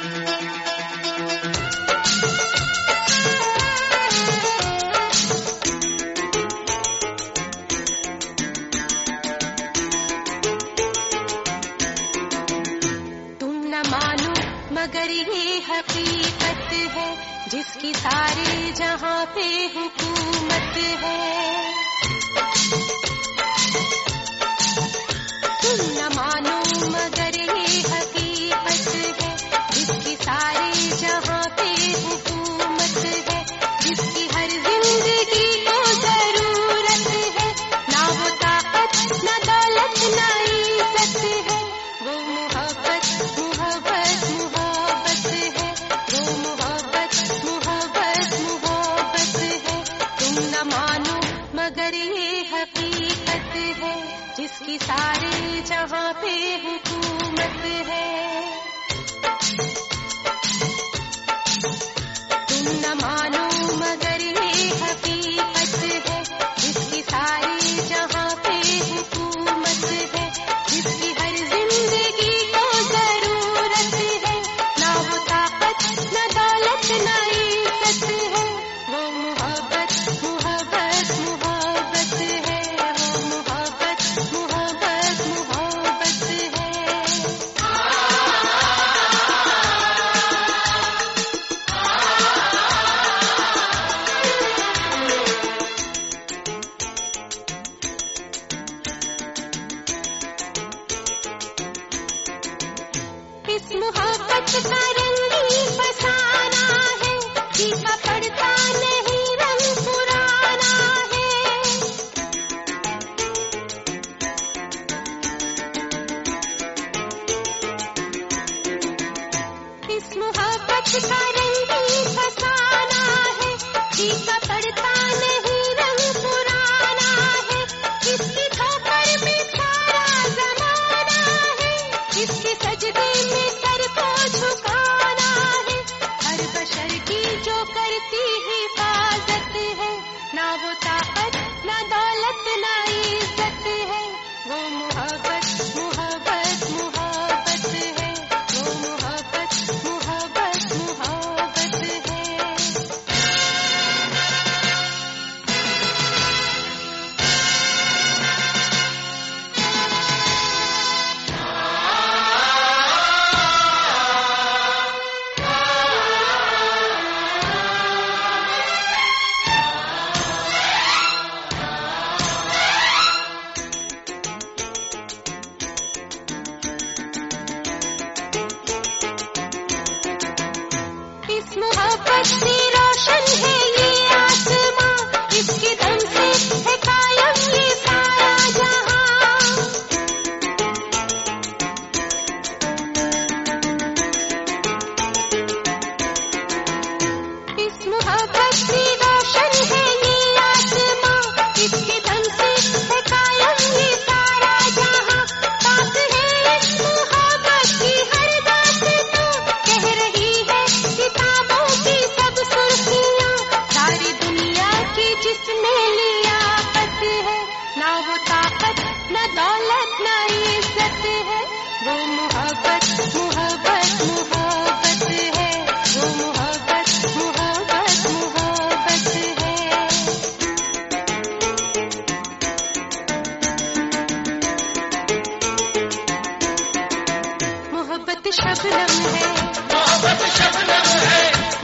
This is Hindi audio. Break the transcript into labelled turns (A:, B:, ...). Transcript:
A: मगर ये हकीकत है जिसकी सारे जहां पे हुकूमत है। तुम न मानो मगर ये हकीकत है जिसकी सारे जहां पे हुकूमत है, जिसकी हर जिंदगी को जरूरत है, ना वो ताकत न दौलत न इज्जत है, वो मोहब्बत मोहब्बत मोहब्बत है, वो मोहब्बत मोहब्बत मोहब्बत है। तुम न मानो मगर ये हकीकत है जिसकी सारे जहां पे हुकूमत है। तुम न मानो मगर ये हकीकत है जिसकी सारे जहां पे हुकूमत है, जिसकी हर जिंदगी को जरूरत है, ना वो ताकत न दौलत न इज्जत है, वो मोहब्बत मोहब्बत मोहब्बत है, वो मोहब्बत मोहब्बत मोहब्बत है। इस मोहब्बत का रंगी फसाना है, फीका पड़ता नहीं रंग पुराना है। इस मोहब्बत का रंगी फसाना है, फीका पड़ता नहीं रंग पुराना है, इसकी ठोकर में सारा जमाना है, इसके सजदे में सर को झुकाना है, हर बशर की जो करती हिफाजत है, ना वो ताकत ना दौलत ना इज्जत है, वो मोहब्बत मोहब्बत मोहब्बत है, वो मोहब्बत मोहब्बत मोहब्बत है। इस मोहब्बत से रोशन है ये आसमां, इसके दम से है कायम ये सारा जहां। इस मोहब्बत से रोशन है ये आसमां, इसके दम से है कायम ये सारा जहां। बात है इस मोहब्बत की हर दास्तां, कह रही है किताबों की सब सुर्खियां, सारी दुनिया की जिसमें लियाकत है, ना वो ताकत न दौलत न इज्जत है, वो मोहब्बत मोहब्बत मोहब्बत है, वो मोहब्बत मोहब्बत मोहब्बत है। मोहब्बत शबनम है,
B: मोहब्बत शबनम है,